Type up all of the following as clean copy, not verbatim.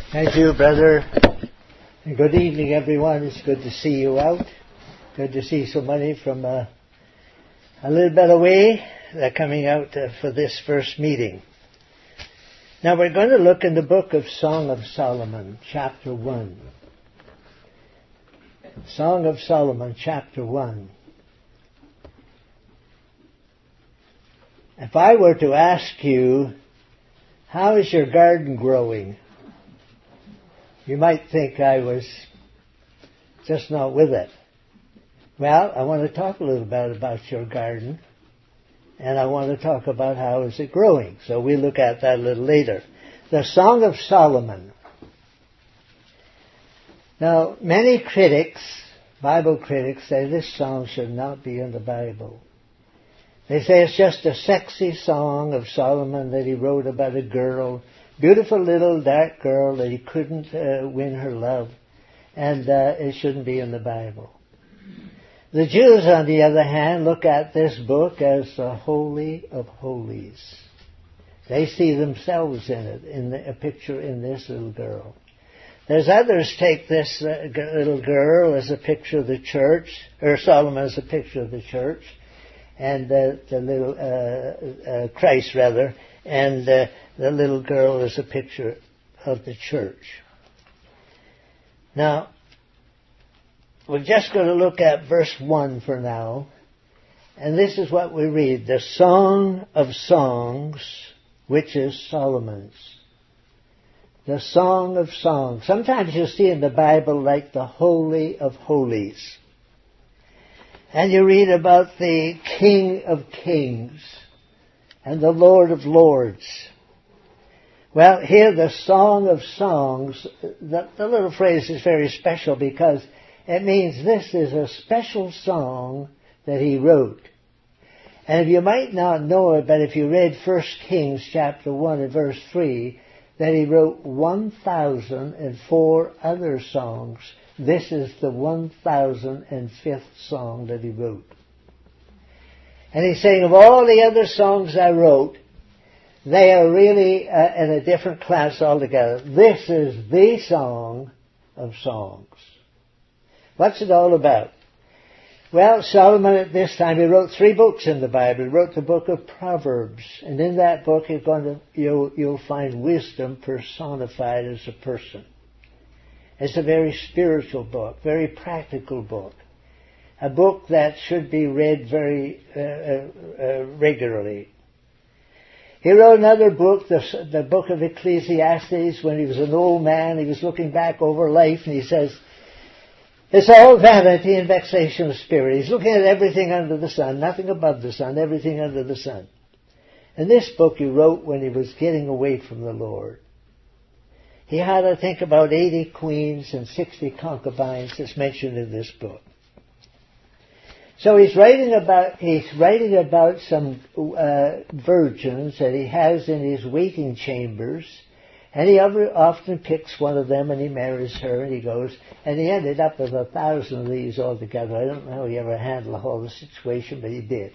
Thank you, brother. And good evening, everyone. It's good to see you out. Good to see so many from a little bit away. They're coming out for this first meeting. Now we're going to look in the book of Song of Solomon, chapter 1. Song of Solomon, chapter 1. If I were to ask you, how is your garden growing? You might think I was just not with it. Well, I want to talk a little bit about your garden, and I want to talk about how is it growing. So we'll look at that a little later. The Song of Solomon. Now, many critics, Bible critics, say this song should not be in the Bible. They say it's just a sexy song of Solomon that he wrote about a girl, beautiful little dark girl that he couldn't win her love, and it shouldn't be in the Bible. The Jews, on the other hand, look at this book as the Holy of Holies. They see themselves in it, in a picture in this little girl. There's others take this little girl as a picture of the church, or Solomon as a picture of the church, and the little Christ rather, and the little girl is a picture of the church. Now, we're just going to look at verse 1 for now, and this is what we read: the Song of Songs, which is Solomon's. The Song of Songs. Sometimes you'll see in the Bible like the Holy of Holies. And you read about the King of Kings and the Lord of Lords. Well, here the Song of Songs, the little phrase is very special because it means this is a special song that he wrote. And you might not know it, but if you read 1 Kings chapter 1 and verse 3, that he wrote 1,004 other songs. This is the 1,005th song that he wrote. And he's saying, of all the other songs I wrote, they are really in a different class altogether. This is the Song of Songs. What's it all about? Well, Solomon at this time, he wrote 3 books in the Bible. He wrote the book of Proverbs. And in that book, you'll find wisdom personified as a person. It's a very spiritual book, very practical book. A book that should be read very regularly. He wrote another book, the book of Ecclesiastes, when he was an old man. He was looking back over life, and he says, it's all vanity and vexation of spirit. He's looking at everything under the sun, nothing above the sun, everything under the sun. And this book he wrote when he was getting away from the Lord. He had, I think, about 80 queens and 60 concubines that's mentioned in this book. So he's writing about some virgins that he has in his waiting chambers, and he often picks one of them and he marries her, and he goes, and he ended up with 1,000 of these altogether. I don't know how he ever handled the whole situation, but he did.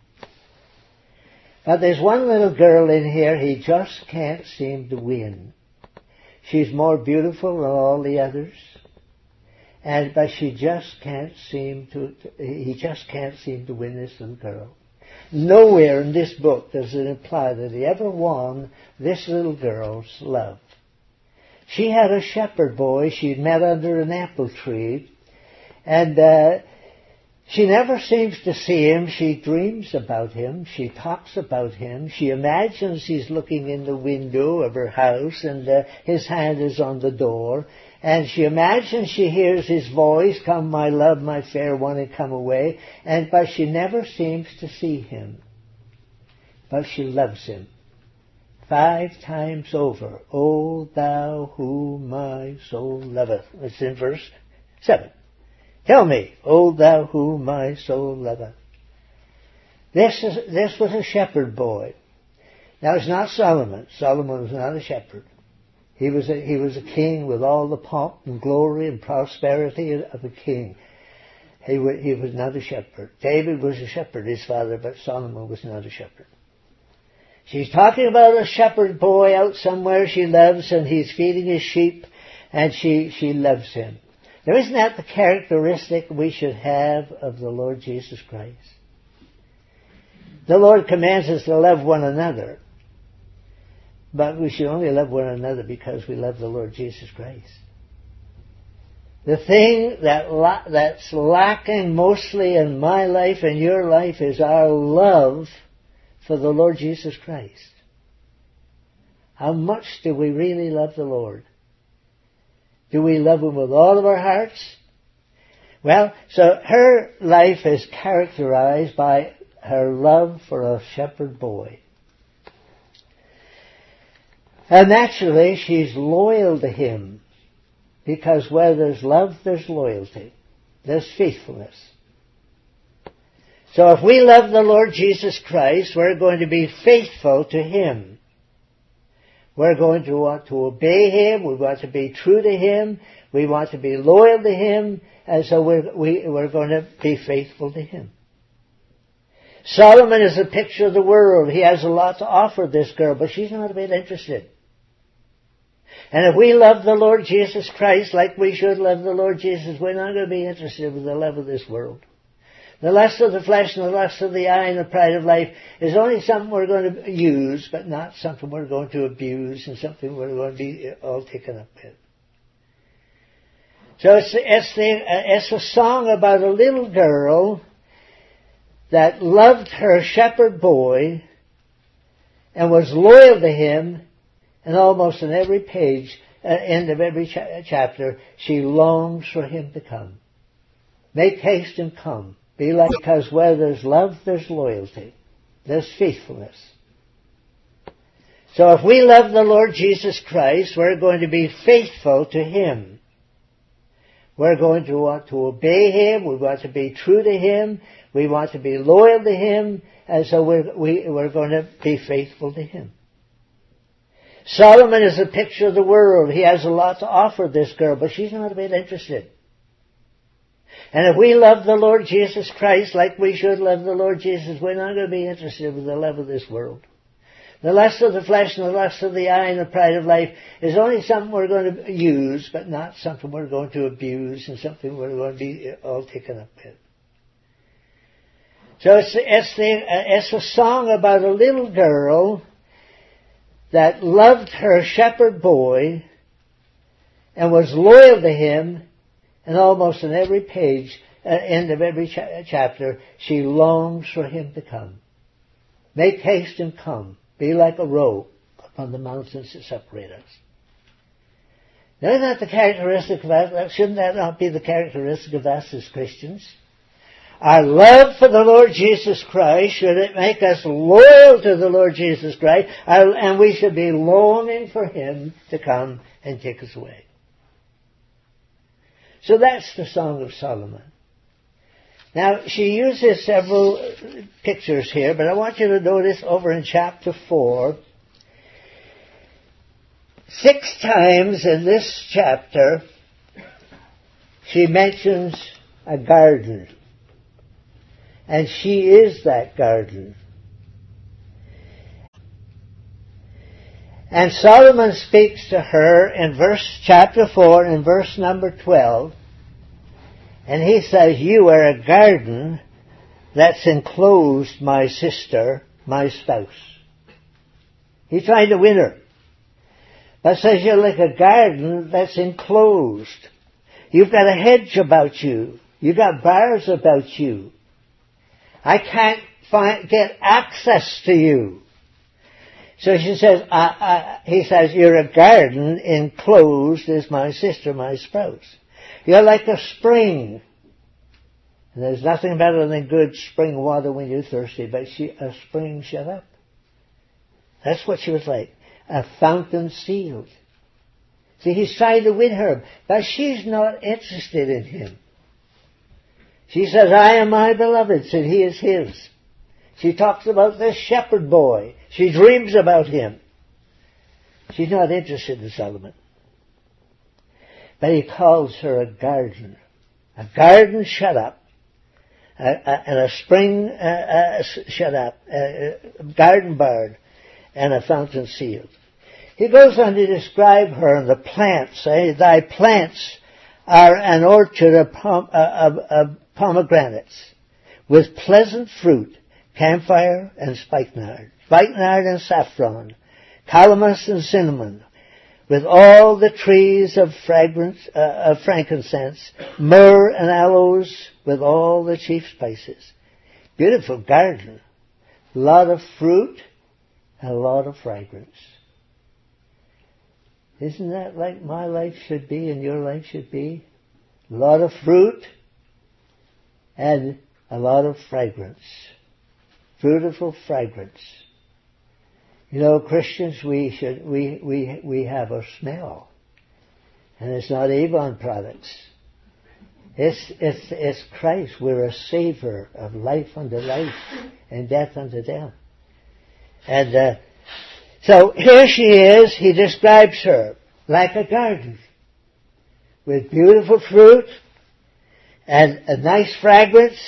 But there's one little girl in here he just can't seem to win. She's more beautiful than all the others, but he just can't seem to win this little girl. Nowhere in this book does it imply that he ever won this little girl's love. She had a shepherd boy she'd met under an apple tree, and she never seems to see him. She dreams about him. She talks about him. She imagines he's looking in the window of her house and his hand is on the door. And she imagines she hears his voice, come my love, my fair one, and come away. But she never seems to see him. But she loves him. 5 times over. O thou whom my soul loveth. It's in verse 7. Tell me, O thou whom my soul loveth. This was a shepherd boy. Now it's not Solomon. Solomon was not a shepherd. He was a king with all the pomp and glory and prosperity of a king. He was not a shepherd. David was a shepherd, his father, but Solomon was not a shepherd. She's talking about a shepherd boy out somewhere she loves, and he's feeding his sheep, and she loves him. Now, isn't that the characteristic we should have of the Lord Jesus Christ? The Lord commands us to love one another, but we should only love one another because we love the Lord Jesus Christ. The thing that's lacking mostly in my life and your life is our love for the Lord Jesus Christ. How much do we really love the Lord? Do we love Him with all of our hearts? Well, so her life is characterized by her love for a shepherd boy. And naturally, she's loyal to him, because where there's love, there's loyalty. There's faithfulness. So if we love the Lord Jesus Christ, we're going to be faithful to Him. We're going to want to obey Him. We want to be true to Him. We want to be loyal to Him. And so we're going to be faithful to Him. Solomon is a picture of the world. He has a lot to offer this girl, but she's not a bit interested. And if we love the Lord Jesus Christ like we should love the Lord Jesus, we're not going to be interested with the love of this world. The lust of the flesh and the lust of the eye and the pride of life is only something we're going to use, but not something we're going to abuse and something we're going to be all taken up with. So it's a song about a little girl that loved her shepherd boy and was loyal to him, and almost in every page, end of every chapter, she longs for him to come. Make haste and come. Be like, because where there's love, there's loyalty. There's faithfulness. So if we love the Lord Jesus Christ, we're going to be faithful to Him. We're going to want to obey Him. We want to be true to Him. We want to be loyal to Him. And so we're going to be faithful to Him. Solomon is a picture of the world. He has a lot to offer this girl, but she's not a bit interested. And if we love the Lord Jesus Christ like we should love the Lord Jesus, we're not going to be interested with the love of this world. The lust of the flesh and the lust of the eye and the pride of life is only something we're going to use, but not something we're going to abuse and something we're going to be all taken up with. So it's a song about a little girl that loved her shepherd boy and was loyal to him, and almost in every page, end of every chapter, she longs for him to come. Make haste and come. Be like a roe upon the mountains that separate us. Now, isn't that the characteristic of us? Shouldn't that not be the characteristic of us as Christians? Our love for the Lord Jesus Christ, should it make us loyal to the Lord Jesus Christ, and we should be longing for Him to come and take us away. So that's the Song of Solomon. Now, she uses several pictures here, but I want you to notice over in chapter 4, 6 times in this chapter, she mentions a garden. And she is that garden. And Solomon speaks to her in chapter 4 and verse number 12. And he says, "You are a garden that's enclosed, my sister, my spouse." He's trying to win her. But says you're like a garden that's enclosed. You've got a hedge about you. You've got bars about you. I can't get access to you. So she says, he says, you're a garden enclosed as my sister, my spouse. You're like a spring. And there's nothing better than good spring water when you're thirsty, but a spring shut up. That's what she was like. A fountain sealed. See, he's trying to win her, but she's not interested in him. She says, I am my beloved's and he is his. She talks about this shepherd boy. She dreams about him. She's not interested in Solomon. But he calls her a garden shut up, and a spring shut up, garden barred, and a fountain sealed. He goes on to describe her and the plants. Thy plants are an orchard of pomegranates, with pleasant fruit, camphire and spikenard and saffron, calamus and cinnamon, with all the trees of frankincense, myrrh and aloes, with all the chief spices. Beautiful garden. A lot of fruit and a lot of fragrance. Isn't that like my life should be and your life should be? A lot of fruit and a lot of fragrance. Beautiful fragrance. You know, Christians, we have a smell. And it's not Avon products. It's Christ. We're a savor of life unto life and death unto death. And so here she is. He describes her like a garden with beautiful fruit and a nice fragrance.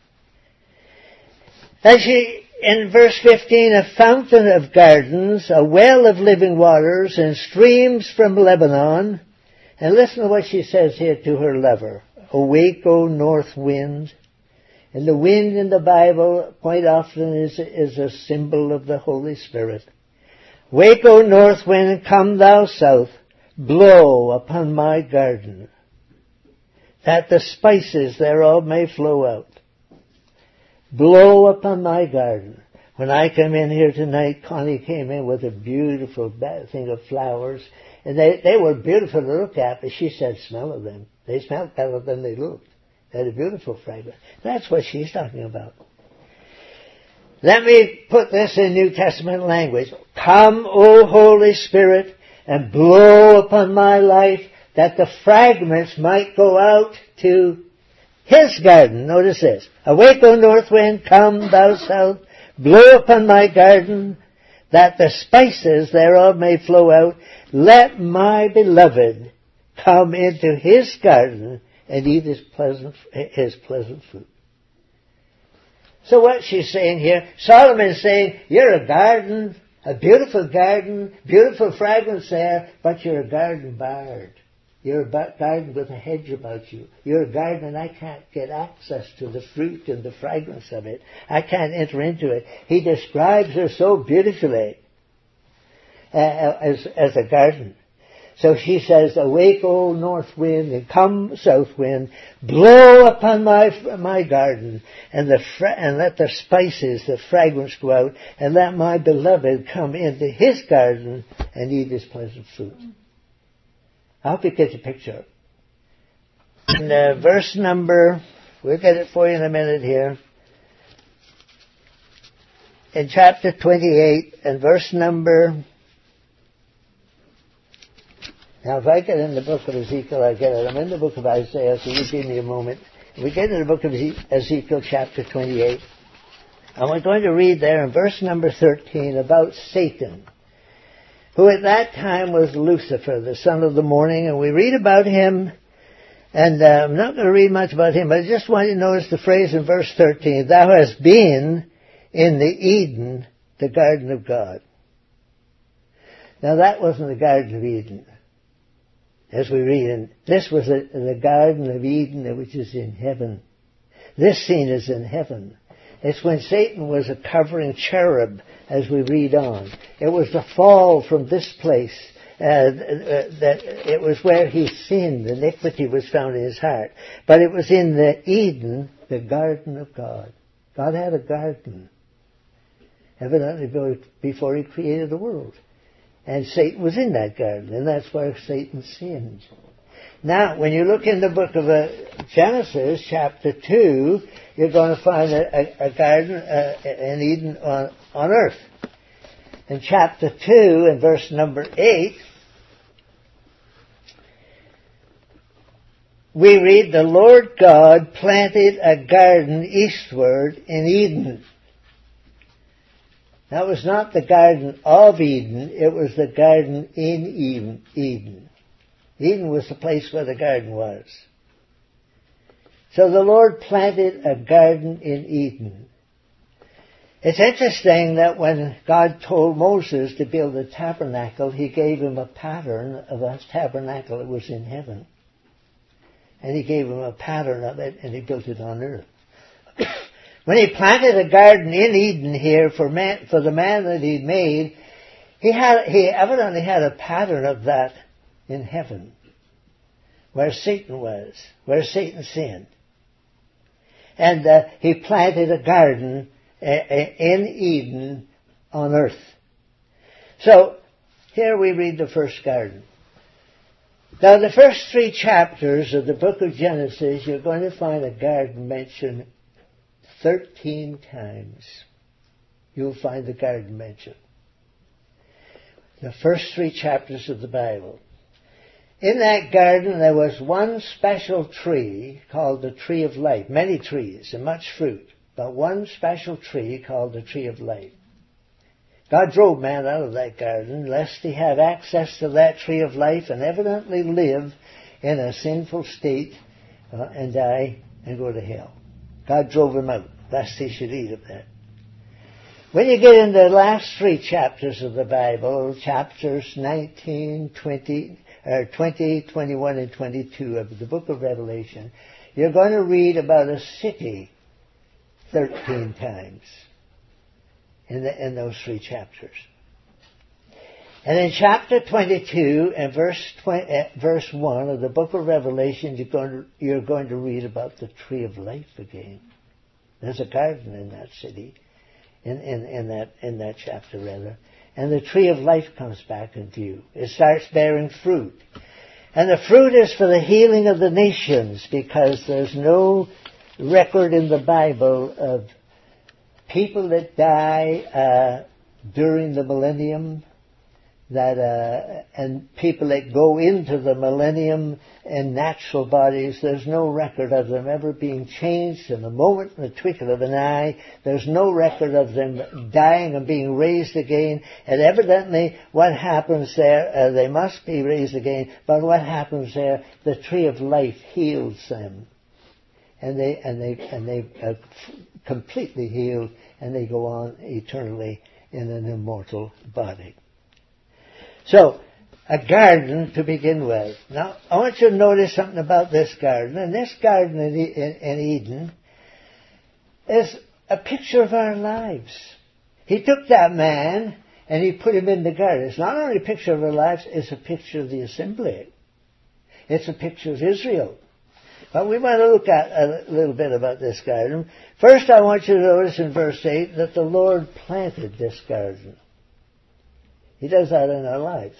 And she, in verse 15, a fountain of gardens, a well of living waters, and streams from Lebanon. And listen to what she says here to her lover. Awake, O north wind. And the wind in the Bible quite often is a symbol of the Holy Spirit. Wake, O north wind, come thou south, blow upon my garden, that the spices thereof may flow out. Blow upon my garden. When I came in here tonight, Connie came in with a beautiful thing of flowers, and they were beautiful to look at, but she said, smell of them. They smelled better than they looked. They had a beautiful fragrance. That's what she's talking about. Let me put this in New Testament language. Come, O Holy Spirit, and blow upon my life, that the fragments might go out to His garden. Notice this. Awake, O north wind, come thou south, blow upon my garden, that the spices thereof may flow out. Let my beloved come into His garden and eat His pleasant fruit. So what she's saying here, Solomon's saying, you're a garden, a beautiful fragrance there, but you're a garden barred. You're a garden with a hedge about you. You're a garden and I can't get access to the fruit and the fragrance of it. I can't enter into it. He describes her so beautifully as a garden. So she says, awake, O north wind, and come, south wind, blow upon my garden, and let the spices, the fragrance go out, and let my beloved come into His garden and eat His pleasant fruit. I hope you get the picture. In verse number, we'll get it for you in a minute here. In chapter 28 and verse number, now if I get in the book of Ezekiel, I get it. I'm in the book of Isaiah, so you give me a moment. We get in the book of Ezekiel chapter 28. And we're going to read there in verse number 13 about Satan, who at that time was Lucifer, the son of the morning, and we read about him, and I'm not going to read much about him, but I just want you to notice the phrase in verse 13, thou hast been in the Eden, the garden of God. Now that wasn't the Garden of Eden, as we read, and this was the Garden of Eden, which is in heaven. This scene is in heaven. It's when Satan was a covering cherub, as we read on. It was the fall from this place, that it was where he sinned. Iniquity was found in his heart. But it was in the Eden, the garden of God. God had a garden, evidently before He created the world. And Satan was in that garden, and that's where Satan sinned. Now, when you look in the book of Genesis, chapter 2, you're going to find a garden in Eden on earth. In chapter 2, in verse number 8, we read, the Lord God planted a garden eastward in Eden. That was not the Garden of Eden, it was the garden in Eden. Eden was the place where the garden was. So the Lord planted a garden in Eden. It's interesting that when God told Moses to build a tabernacle, he gave him a pattern of a tabernacle that was in heaven. And he gave him a pattern of it, and he built it on earth. When he planted a garden in Eden here for the man that he'd made, he evidently had a pattern of that in heaven, where Satan was, where Satan sinned. And he planted a garden in Eden on earth. So, here we read the first garden. Now, the first 3 chapters of the book of Genesis, you're going to find a garden mentioned 13 times. You'll find the garden mentioned. The first 3 chapters of the Bible. In that garden there was one special tree called the tree of life. Many trees and much fruit, but one special tree called the tree of life. God drove man out of that garden lest he have access to that tree of life and evidently live in a sinful state and die and go to hell. God drove him out lest he should eat of that. When you get into the last 3 chapters of the Bible, chapters 19, 20, 21, and 22 of the book of Revelation, you're going to read about a city 13 times in those 3 chapters. And in chapter 22 and verse 1 of the book of Revelation, you're going to read about the tree of life again. There's a garden in that city, in that chapter rather. And the tree of life comes back in view. It starts bearing fruit. And the fruit is for the healing of the nations, because there's no record in the Bible of people that die during the millennium, and people that go into the millennium in natural bodies. There's no record of them ever being changed in a moment, in the twinkle of an eye. There's no record of them dying and being raised again. And evidently what happens there, they must be raised again, but what happens there, the tree of life heals them. And they are completely healed, and they go on eternally in an immortal body. So, a garden to begin with. Now, I want you to notice something about this garden. And this garden in Eden is a picture of our lives. He took that man and he put him in the garden. It's not only a picture of our lives, it's a picture of the assembly. It's a picture of Israel. But we want to look at a little bit about this garden. First, I want you to notice in verse 8 that the Lord planted this garden. He does that in our lives.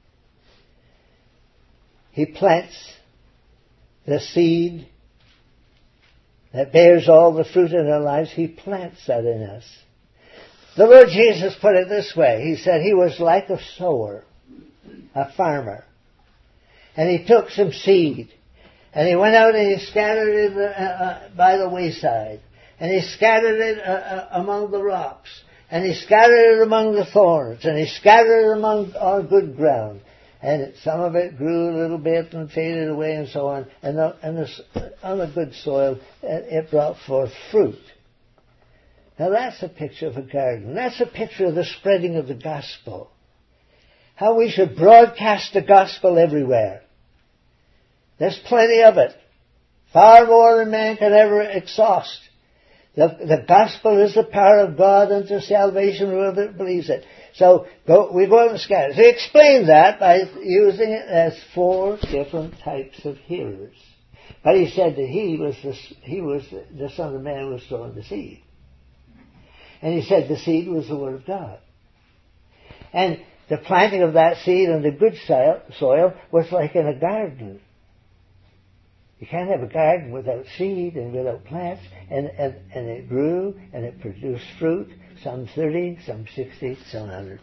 He plants the seed that bears all the fruit in our lives. He plants that in us. The Lord Jesus put it this way. He said he was like a sower, a farmer. And he took some seed, and he went out and he scattered it by the wayside. And he scattered it among the rocks. And he scattered it among the thorns, and he scattered it among all good ground. And some of it grew a little bit and faded away and so on. And on the good soil, it brought forth fruit. Now that's a picture of a garden. That's a picture of the spreading of the gospel. How we should broadcast the gospel everywhere. There's plenty of it. Far more than man can ever exhaust. The gospel is the power of God unto salvation whoever believes it. So we go out and scatter. So he explained that by using it as 4 different types of hearers. But he said that he was the Son of Man who was sowing the seed. And he said the seed was the Word of God. And the planting of that seed on the good soil was like in a garden. You can't have a garden without seed and without plants. And it grew and it produced fruit, some 30, some 60, some 100.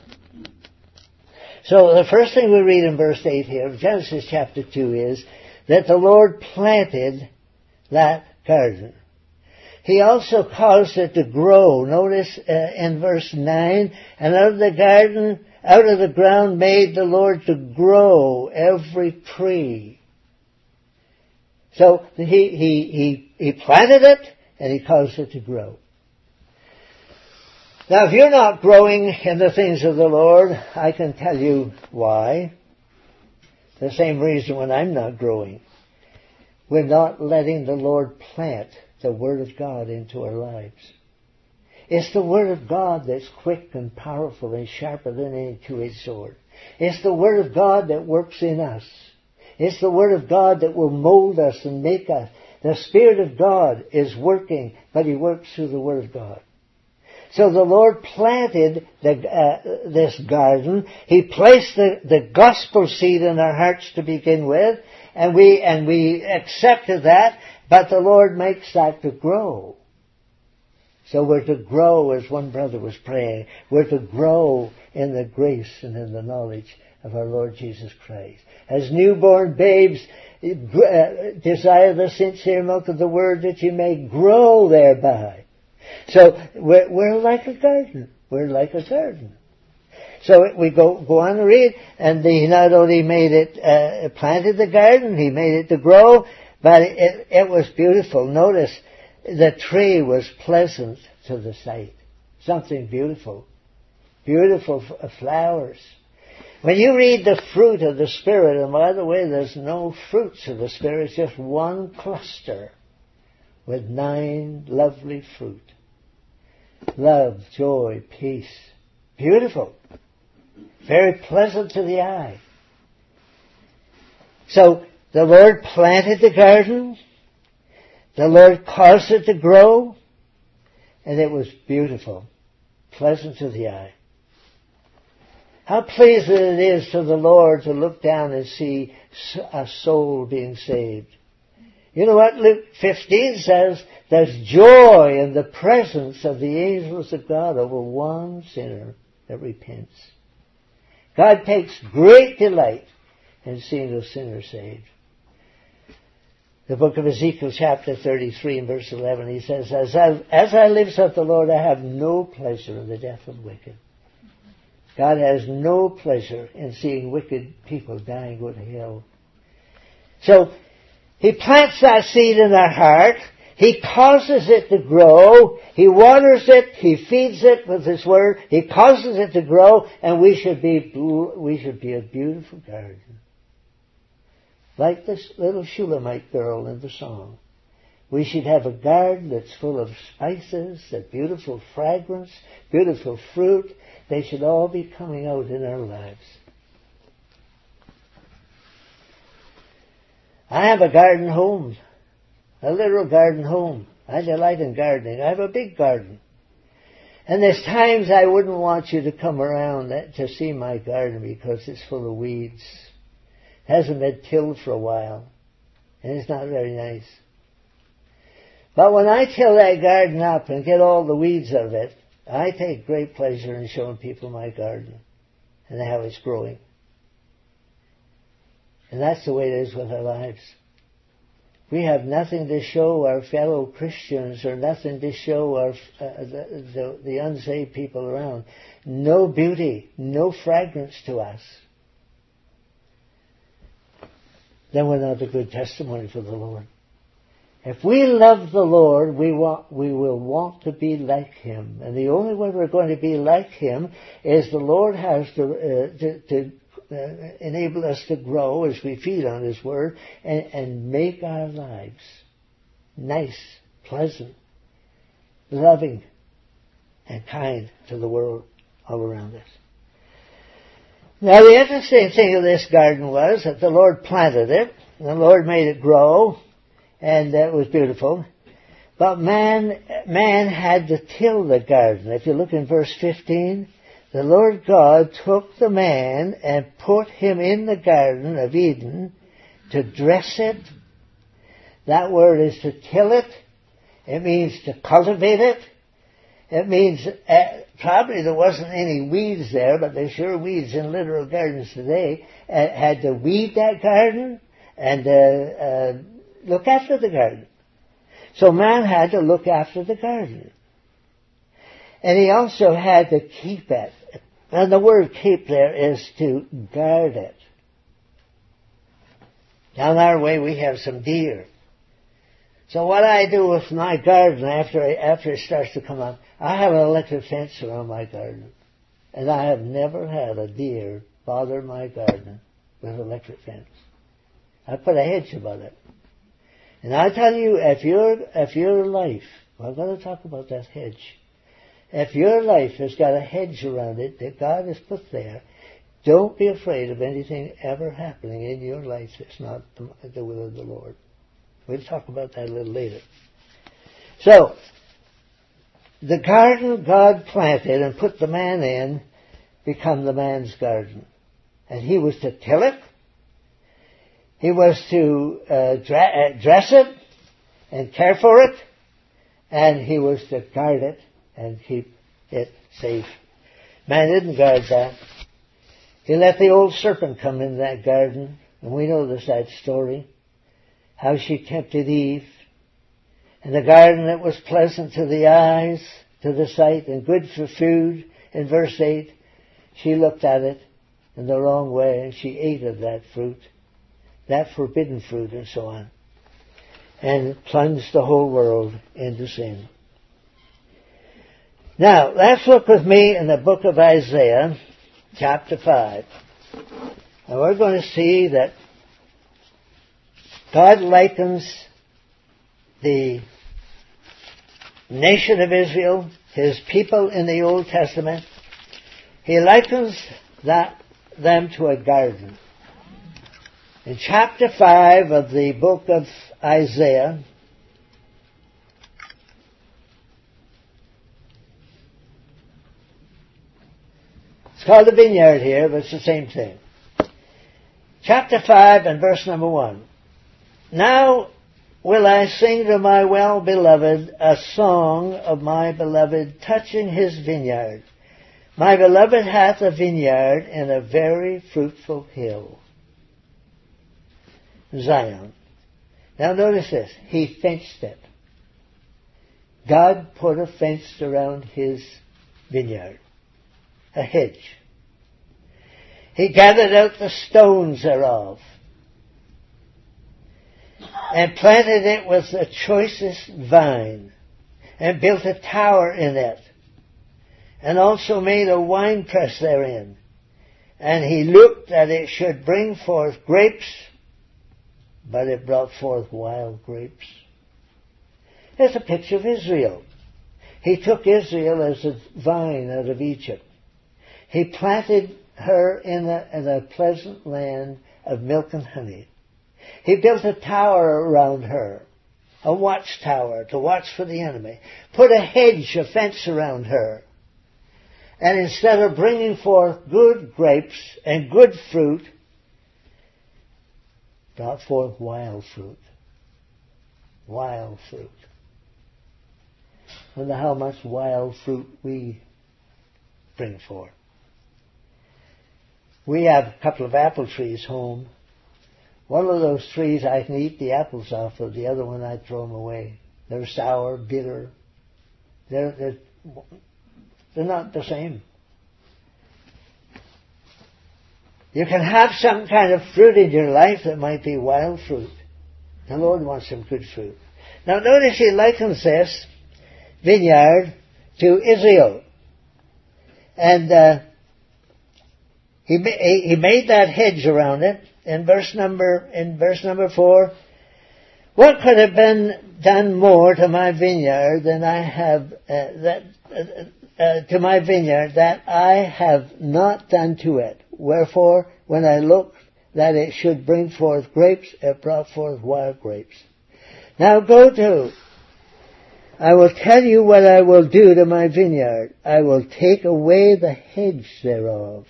So the first thing we read in verse 8 here of Genesis chapter 2 is that the Lord planted that garden. He also caused it to grow. Notice in verse 9, and out of the ground made the Lord to grow every tree. So he planted it, and he caused it to grow. Now, if you're not growing in the things of the Lord, I can tell you why. The same reason when I'm not growing. We're not letting the Lord plant the Word of God into our lives. It's the Word of God that's quick and powerful and sharper than any two-edged sword. It's the Word of God that works in us. It's the Word of God that will mold us and make us. The Spirit of God is working, but He works through the Word of God. So the Lord planted this garden. He placed the gospel seed in our hearts to begin with, and we accepted that, but the Lord makes that to grow. So we're to grow, as one brother was praying, we're to grow in the grace and in the knowledge of our Lord Jesus Christ. As newborn babes, desire the sincere milk of the Word that you may grow thereby. So we're like a garden. We're like a garden. So we go on to read, and He not only made it, planted the garden, He made it to grow, but it was beautiful. Notice, the tree was pleasant to the sight. Something beautiful. Beautiful flowers. When you read the fruit of the Spirit, and by the way, there's no fruits of the Spirit, it's just one cluster with 9 lovely fruit. Love, joy, peace. Beautiful. Very pleasant to the eye. So, the Lord planted the garden. The Lord caused it to grow. And it was beautiful. Pleasant to the eye. How pleasing it is to the Lord to look down and see a soul being saved. You know what Luke 15 says? There's joy in the presence of the angels of God over one sinner that repents. God takes great delight in seeing a sinner saved. The book of Ezekiel chapter 33 and verse 11, he says, As I live, saith the Lord, I have no pleasure in the death of the wicked. God has no pleasure in seeing wicked people dying go to hell. So, He plants that seed in our heart. He causes it to grow. He waters it. He feeds it with His Word. He causes it to grow, and we should be a beautiful garden. Like this little Shulamite girl in the song. We should have a garden that's full of spices, a beautiful fragrance, beautiful fruit. They should all be coming out in our lives. I have a garden home, a literal garden home. I delight in gardening. I have a big garden. And there's times I wouldn't want you to come around to see my garden because it's full of weeds. It hasn't been tilled for a while. And it's not very nice. But when I till that garden up and get all the weeds out of it, I take great pleasure in showing people my garden and how it's growing. And that's the way it is with our lives. We have nothing to show our fellow Christians or nothing to show the unsaved people around. No beauty, no fragrance to us. Then we're not a good testimony for the Lord. If we love the Lord, we will want to be like Him. And the only way we're going to be like Him is the Lord has to enable us to grow as we feed on His Word and make our lives nice, pleasant, loving, and kind to the world all around us. Now the interesting thing of this garden was that the Lord planted it, and the Lord made it grow, and it was beautiful. But man had to till the garden. If you look in verse 15, the Lord God took the man and put him in the Garden of Eden to dress it. That word is to till it. It means to cultivate it. It means probably there wasn't any weeds there, but there's sure weeds in literal gardens today. Had to weed that garden and look after the garden. So man had to look after the garden. And he also had to keep it. And the word keep there is to guard it. Down our way we have some deer. So what I do with my garden after it starts to come up, I have an electric fence around my garden. And I have never had a deer bother my garden with an electric fence. I put a hedge about it. And I tell you, if your life, we're going to talk about that hedge. If your life has got a hedge around it that God has put there, don't be afraid of anything ever happening in your life that's not the will of the Lord. We'll talk about that a little later. So, the garden God planted and put the man in become the man's garden. And he was to till it. He was to dress it and care for it. And he was to guard it and keep it safe. Man didn't guard that. He let the old serpent come in that garden. And we know this, that story. How she tempted Eve. In the garden that was pleasant to the eyes, to the sight, and good for food. In verse 8, she looked at it in the wrong way, and she ate of that fruit, that forbidden fruit, and so on, and plunged the whole world into sin. Now, let's look with me in the book of Isaiah, chapter 5. And we're going to see that God likens the nation of Israel, His people in the Old Testament, He likens them to a garden. In chapter 5 of the book of Isaiah, it's called a vineyard here, but it's the same thing. Chapter 5 and verse number 1. Now will I sing to my well-beloved a song of my beloved touching his vineyard. My beloved hath a vineyard in a very fruitful hill, Zion. Now notice this. He fenced it. God put a fence around his vineyard, a hedge. He gathered out the stones thereof and planted it with the choicest vine and built a tower in it and also made a winepress therein. And he looked that it should bring forth grapes, but it brought forth wild grapes. It's a picture of Israel. He took Israel as a vine out of Egypt. He planted her in a pleasant land of milk and honey. He built a tower around her, a watchtower to watch for the enemy. Put a hedge, a fence around her. And instead of bringing forth good grapes and good fruit, brought forth wild fruit. Wild fruit. I wonder how much wild fruit we bring forth. We have a couple of apple trees home. One of those trees I can eat the apples off of, the other one I throw them away. They're sour, bitter. They're not the same. You can have some kind of fruit in your life that might be wild fruit. The Lord wants some good fruit. Now notice He likens this vineyard to Israel. And He made that hedge around it. In verse number 4, what could have been done more to my vineyard than I have to my vineyard that I have not done to it? Wherefore, when I looked that it should bring forth grapes, it brought forth wild grapes. Now I will tell you what I will do to my vineyard. I will take away the hedge thereof,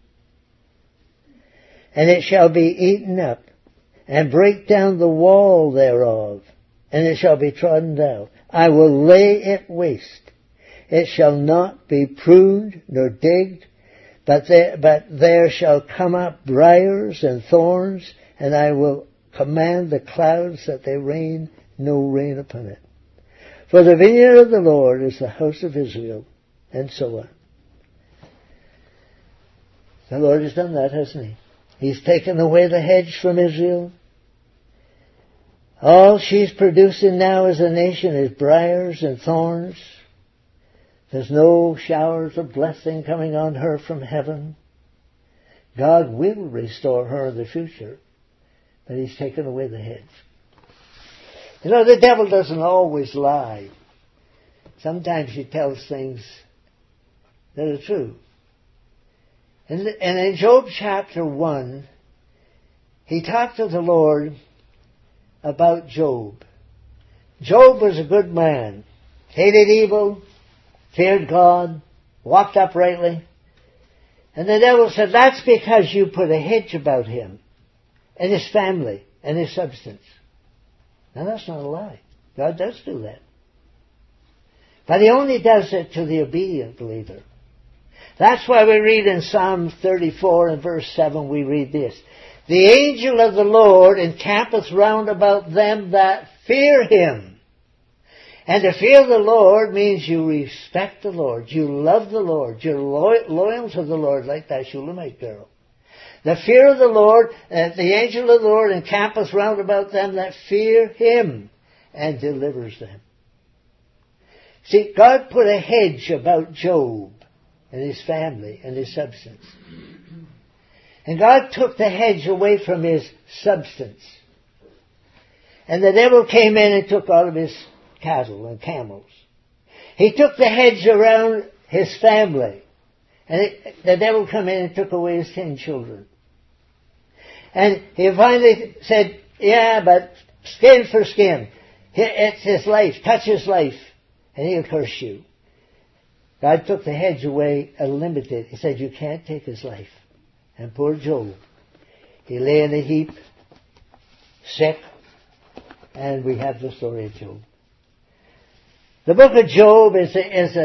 and it shall be eaten up, and break down the wall thereof, and it shall be trodden down. I will lay it waste. It shall not be pruned nor digged, but there shall come up briars and thorns, and I will command the clouds that they rain no rain upon it. For the vineyard of the Lord is the house of Israel, and so on. The Lord has done that, hasn't He? He's taken away the hedge from Israel. All she's producing now as a nation is briars and thorns. There's no showers of blessing coming on her from heaven. God will restore her in the future, but He's taken away the hedge. You know, the devil doesn't always lie. Sometimes he tells things that are true. And in Job chapter 1, he talked to the Lord about Job. Job was a good man, hated evil, feared God, walked uprightly. And the devil said, that's because you put a hedge about him and his family and his substance. Now that's not a lie. God does do that. But He only does it to the obedient believer. That's why we read in Psalm 34 and verse 7, we read this. The angel of the Lord encampeth round about them that fear Him. And to fear the Lord means you respect the Lord. You love the Lord. You're loyal to the Lord, like that Shulamite girl. The fear of the Lord, the angel of the Lord encampeth round about them that fear Him and delivers them. See, God put a hedge about Job and his family and his substance. And God took the hedge away from his substance. And the devil came in and took all of his cattle and camels. He took the hedge around his family. And the devil came in and took away his 10 children. And he finally said, yeah, but skin for skin. It's his life. Touch his life. And he'll curse you. God took the hedge away and limited. He said, you can't take his life. And poor Job, he lay in a heap, sick, and we have the story of Job. The book of Job is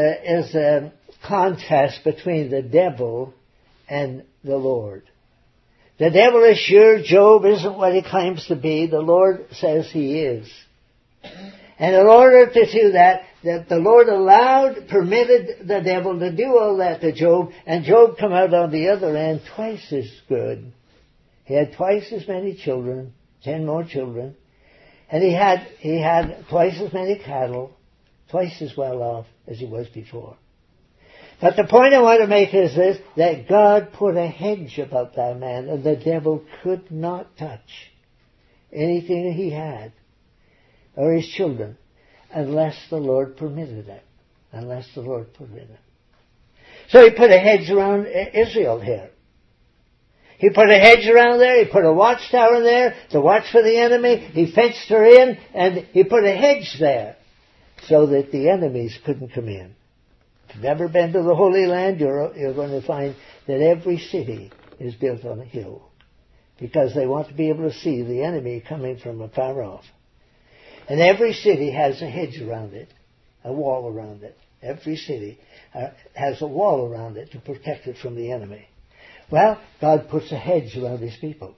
a contrast between the devil and the Lord. The devil is sure Job isn't what he claims to be. The Lord says he is. And in order to do that the Lord permitted the devil to do all that to Job, and Job come out on the other end twice as good. He had twice as many children, 10 more children, and he had twice as many cattle, twice as well off as he was before. But the point I want to make is this, that God put a hedge about that man, and the devil could not touch anything he had, or his children, unless the Lord permitted it. Unless the Lord permitted it. So He put a hedge around Israel here. He put a hedge around there. He put a watchtower there to watch for the enemy. He fenced her in, and He put a hedge there so that the enemies couldn't come in. If you've never been to the Holy Land, you're going to find that every city is built on a hill because they want to be able to see the enemy coming from afar off. And every city has a hedge around it, a wall around it. Every city has a wall around it to protect it from the enemy. Well, God puts a hedge around His people.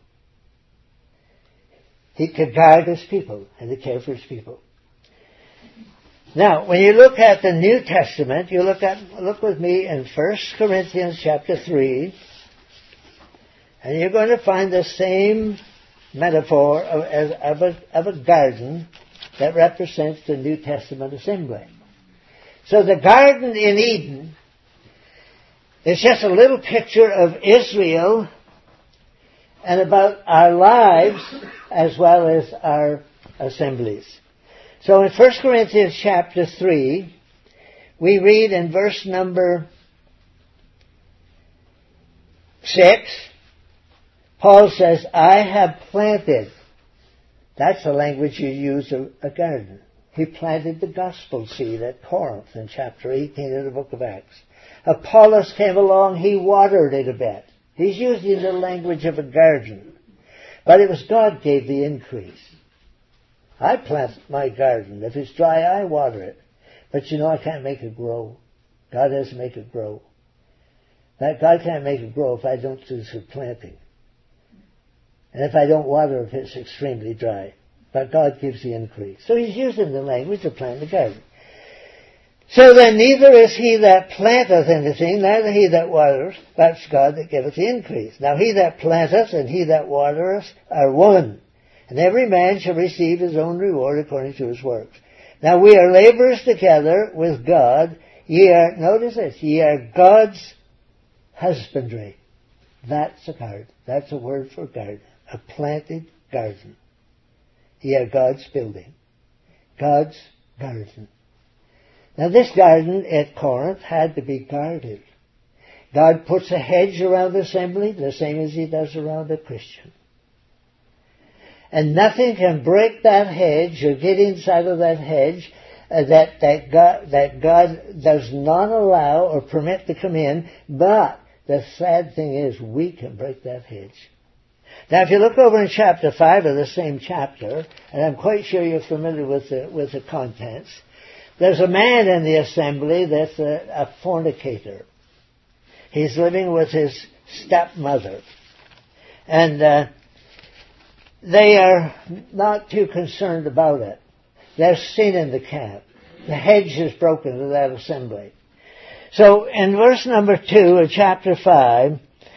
He could guard His people and to care for His people. Now, when you look at the New Testament, look with me in 1 Corinthians chapter 3, and you're going to find the same metaphor of a garden that represents the New Testament assembly. So the garden in Eden is just a little picture of Israel and about our lives as well as our assemblies. So in 1 Corinthians chapter 3, we read in verse number 6, Paul says, I have planted. That's the language you use of a garden. He planted the gospel seed at Corinth in chapter 18 of the book of Acts. Apollos came along, he watered it a bit. He's using the language of a garden. But it was God gave the increase. I plant my garden. If it's dry, I water it. But I can't make it grow. God has to make it grow. God can't make it grow if I don't do some planting. And if I don't water, if it's extremely dry. But God gives the increase. So He's using the language to plant the garden. So then neither is he that planteth anything, neither he that watereth, but it's God that giveth the increase. Now He that planteth and he that watereth are one. And every man shall receive his own reward according to his works. Now we are laborers together with God. Ye are, notice this, ye are God's husbandry. That's a garden. That's a word for garden. A planted garden. Ye are God's building. God's garden. Now this garden at Corinth had to be guarded. God puts a hedge around the assembly, the same as He does around a Christian. And nothing can break that hedge or get inside of that hedge that God does not allow or permit to come in. But the sad thing is we can break that hedge. Now if you look over in chapter 5 of the same chapter, and I'm quite sure you're familiar with the contents, there's a man in the assembly that's a fornicator. He's living with his stepmother. And they are not too concerned about it. There's sin in the camp. The hedge is broken to that assembly. So in verse number 2 of chapter 5,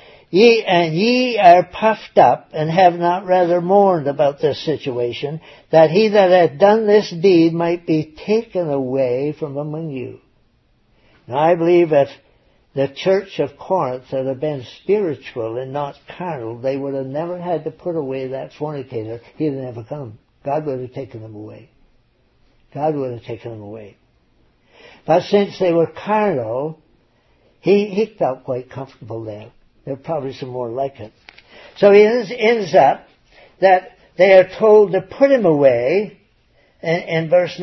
ye are puffed up and have not rather mourned about this situation, that he that had done this deed might be taken away from among you. Now I believe if the church of Corinth had have been spiritual and not carnal, they would have never had to put away that fornicator. He'd have never come. God would have taken them away. God would have taken them away. But since they were carnal, he felt quite comfortable there. There are probably some more like it. So it ends up that they are told to put him away in verse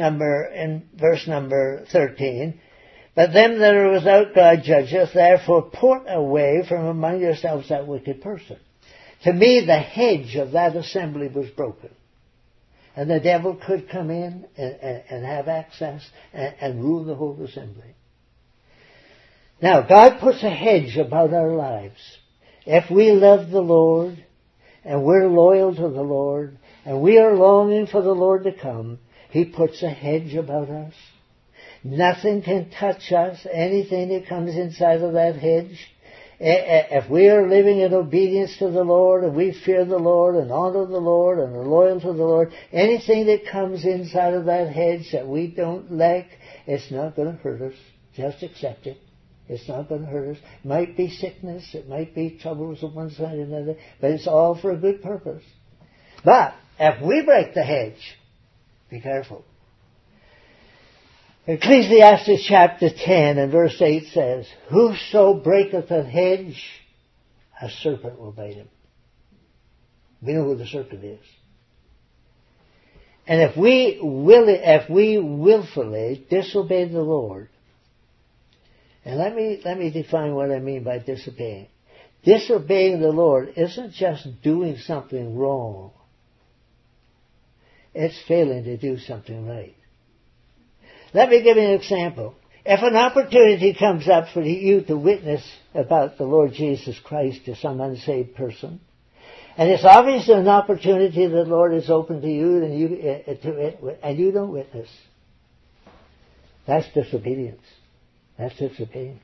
number 13. But them that are without God judgeth, therefore put away from among yourselves that wicked person. To me, the hedge of that assembly was broken. And the devil could come in and have access and rule the whole assembly. Now, God puts a hedge about our lives. If we love the Lord, and we're loyal to the Lord, and we are longing for the Lord to come, He puts a hedge about us. Nothing can touch us, anything that comes inside of that hedge. If we are living in obedience to the Lord, and we fear the Lord, and honor the Lord, and are loyal to the Lord, anything that comes inside of that hedge that we don't like, it's not going to hurt us. Just accept it. It's not going to hurt us. It might be sickness, it might be troubles of one side or another, but it's all for a good purpose. But if we break the hedge, be careful. Ecclesiastes chapter 10 and verse 8 says, whoso breaketh a hedge, a serpent will bite him. We know who the serpent is. And if we willfully disobey the Lord, and let me define what I mean by disobeying. Disobeying the Lord isn't just doing something wrong. It's failing to do something right. Let me give you an example. If an opportunity comes up for you to witness about the Lord Jesus Christ to some unsaved person, and it's obviously an opportunity that the Lord has opened to you, and you don't witness, that's disobedience. That's disobeying.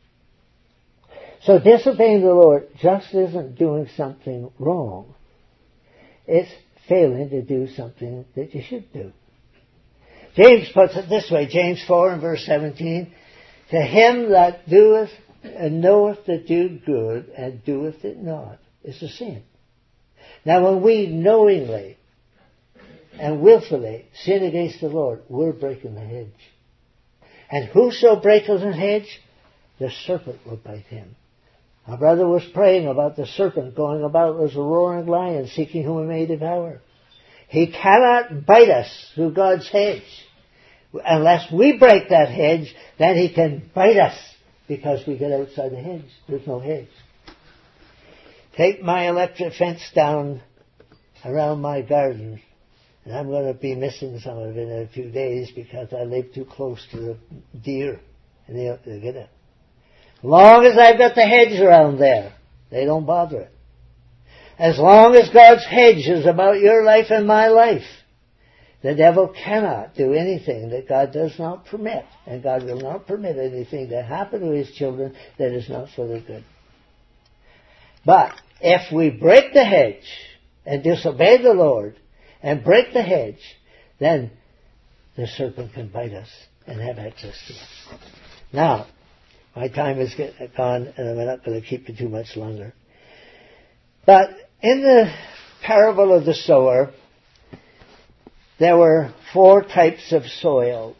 So disobeying the Lord just isn't doing something wrong. It's failing to do something that you should do. James puts it this way, James 4 and verse 17, to him that doeth and knoweth to do good and doeth it not is a sin. Now when we knowingly and willfully sin against the Lord, we're breaking the hedge. And whoso breaketh an hedge, the serpent will bite him. Our brother was praying about the serpent going about as a roaring lion, seeking whom he may devour. He cannot bite us through God's hedge. Unless we break that hedge, then he can bite us because we get outside the hedge. There's no hedge. Take my electric fence down around my garden, and I'm going to be missing some of it in a few days because I live too close to the deer, and they'll get it. As long as I've got the hedge around there, they don't bother it. As long as God's hedge is about your life and my life, the devil cannot do anything that God does not permit. And God will not permit anything to happen to His children that is not for their good. But if we break the hedge and disobey the Lord, and break the hedge, then the serpent can bite us and have access to us. Now, my time is gone, and I'm not going to keep you too much longer. But in the parable of the sower, there were 4 types of soil.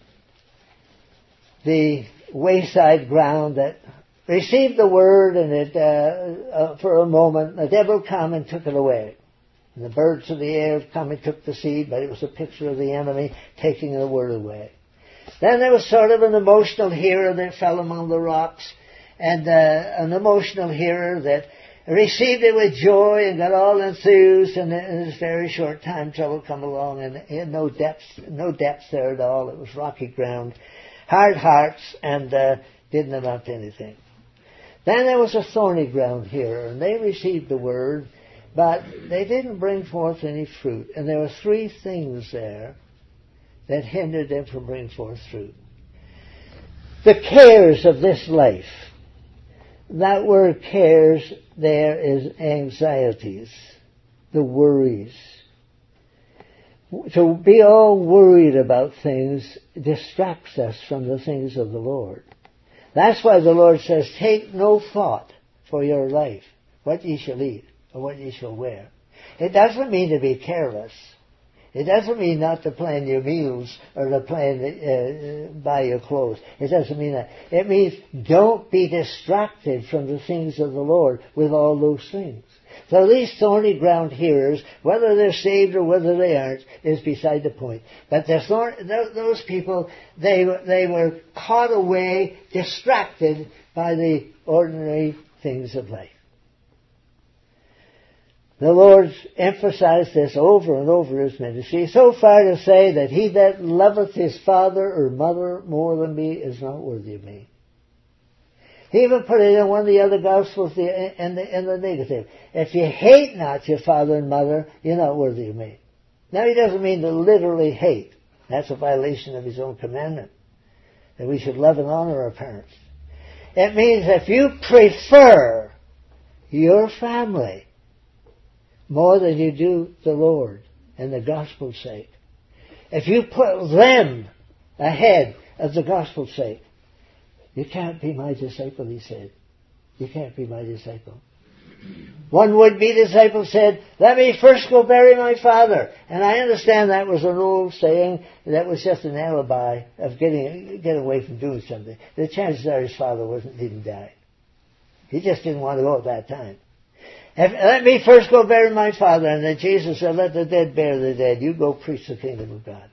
The wayside ground that received the word, and it, for a moment, the devil came and took it away. And the birds of the air come and took the seed, but it was a picture of the enemy taking the word away. Then there was sort of an emotional hearer that fell among the rocks, and an emotional hearer that received it with joy and got all enthused, and in a very short time trouble come along, and he had no depths there at all. It was rocky ground, hard hearts, and didn't amount to anything. Then there was a thorny ground hearer, and they received the word, but they didn't bring forth any fruit. And there were 3 things there that hindered them from bringing forth fruit. The cares of this life. That word cares there is anxieties, the worries. To be all worried about things distracts us from the things of the Lord. That's why the Lord says, take no thought for your life, what ye shall eat or what ye shall wear. It doesn't mean to be careless. It doesn't mean not to plan your meals or to plan buy your clothes. It doesn't mean that. It means don't be distracted from the things of the Lord with all those things. So these thorny ground hearers, whether they're saved or whether they aren't, is beside the point. But those people, they were caught away, distracted by the ordinary things of life. The Lord emphasized this over and over in His ministry, so far to say that he that loveth his father or mother more than me is not worthy of me. He even put it in one of the other Gospels in the negative. If you hate not your father and mother, you're not worthy of me. Now, he doesn't mean to literally hate. That's a violation of His own commandment, that we should love and honor our parents. It means if you prefer your family more than you do the Lord and the gospel's sake, if you put them ahead of the gospel's sake, you can't be my disciple, he said. You can't be my disciple. One would-be disciple said, let me first go bury my father. And I understand that was an old saying, that was just an alibi of getting away from doing something. The chances are his father didn't die. He just didn't want to go at that time. Let me first go bury my father. And then Jesus said, let the dead bury the dead. You go preach the kingdom of God.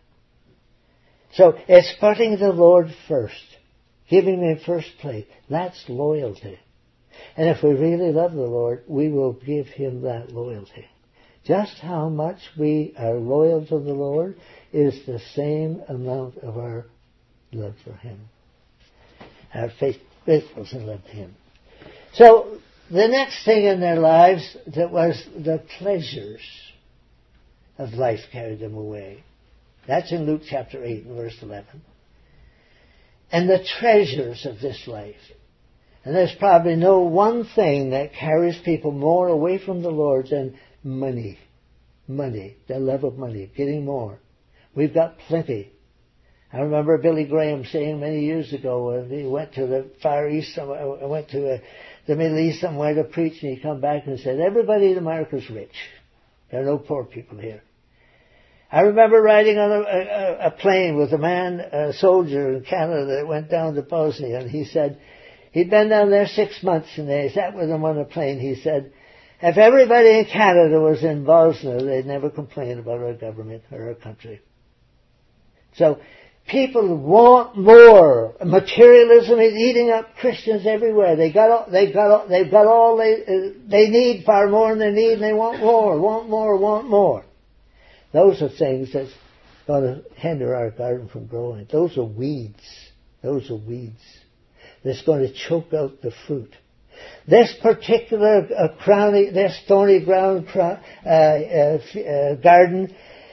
So it's putting the Lord first. Giving Him first place. That's loyalty. And if we really love the Lord, we will give Him that loyalty. Just how much we are loyal to the Lord is the same amount of our love for Him. Our faithfulness and love to Him. So, the next thing in their lives that was the pleasures of life carried them away. That's in Luke chapter 8 and verse 11. And the treasures of this life. And there's probably no one thing that carries people more away from the Lord than money. Money, the love of money, getting more. We've got plenty. I remember Billy Graham saying many years ago when he went to the Far East, went to the Middle East somewhere to preach, and he come back and said, everybody in America's rich. There are no poor people here. I remember riding on a plane with a soldier in Canada that went down to Bosnia, and he said, he'd been down there 6 months, and they sat with him on a plane. He said, if everybody in Canada was in Bosnia, they'd never complain about our government or our country. So, people want more. Materialism is eating up Christians everywhere. They've got all they need, far more than they need, and they want more. Those are things that's going to hinder our garden from growing. Those are weeds. That's going to choke out the fruit. This particular this thorny ground garden,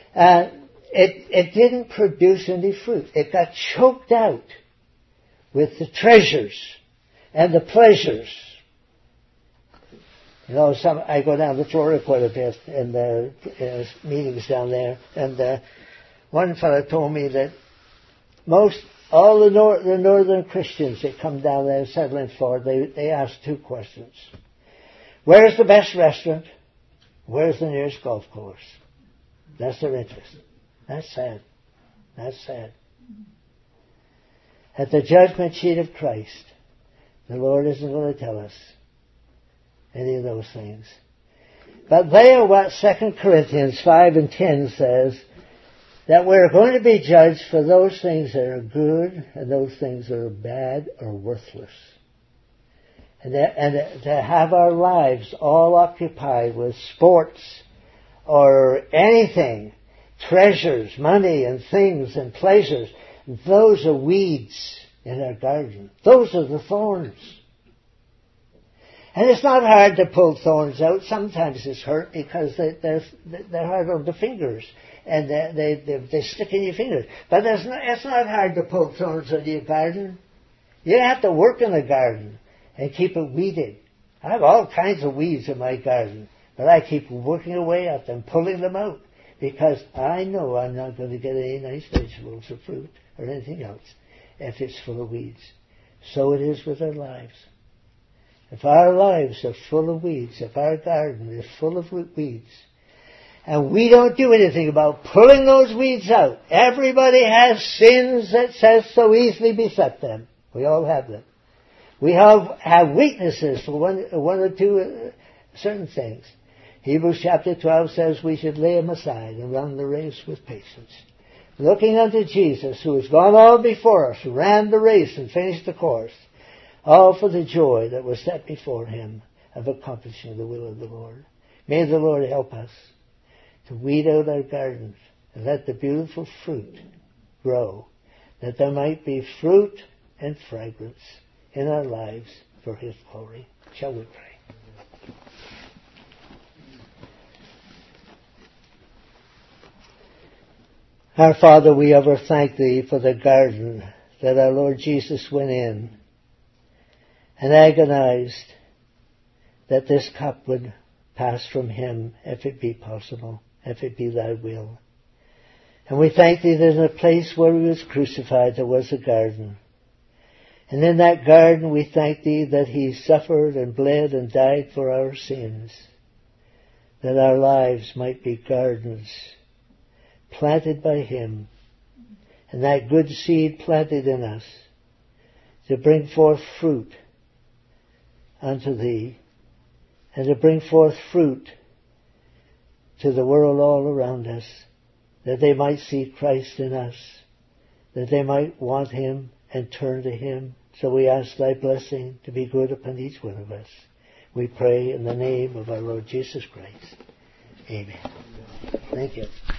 it didn't produce any fruit. It got choked out with the treasures and the pleasures. You know, I go down to Florida quite a bit in the meetings down there, and one fellow told me that all the northern Christians that come down there and settle in Florida, they ask two questions. Where's the best restaurant? Where's the nearest golf course? That's their interest. That's sad. That's sad. At the judgment seat of Christ, the Lord isn't going to tell us any of those things. But they are what 2 Corinthians 5 and 10 says, that we're going to be judged for those things that are good and those things that are bad or worthless. And to have our lives all occupied with sports or anything, treasures, money and things and pleasures, those are weeds in our garden. Those are the thorns. And it's not hard to pull thorns out. Sometimes it's hurt because they're hard on the fingers. And they stick in your fingers. But it's not hard to pull thorns out of your garden. You have to work in the garden and keep it weeded. I have all kinds of weeds in my garden. But I keep working away at them, pulling them out. Because I know I'm not going to get any nice vegetables or fruit or anything else if it's full of weeds. So it is with our lives. If our lives are full of weeds, if our garden is full of weeds, and we don't do anything about pulling those weeds out, everybody has sins that says so easily beset them. We all have them. We have weaknesses for one or two certain things. Hebrews chapter 12 says we should lay them aside and run the race with patience. Looking unto Jesus, who has gone on before us, who ran the race and finished the course, all for the joy that was set before him of accomplishing the will of the Lord. May the Lord help us to weed out our gardens and let the beautiful fruit grow, that there might be fruit and fragrance in our lives for his glory. Shall we pray? Our Father, we ever thank Thee for the garden that our Lord Jesus went in and agonized that this cup would pass from Him, if it be possible, if it be Thy will. And we thank Thee that in the place where He was crucified there was a garden. And in that garden we thank Thee that He suffered and bled and died for our sins, that our lives might be gardens planted by Him, and that good seed planted in us to bring forth fruit unto Thee, and to bring forth fruit to the world all around us, that they might see Christ in us, that they might want Him and turn to Him. So we ask Thy blessing to be good upon each one of us. We pray in the name of our Lord Jesus Christ. Amen. Thank you.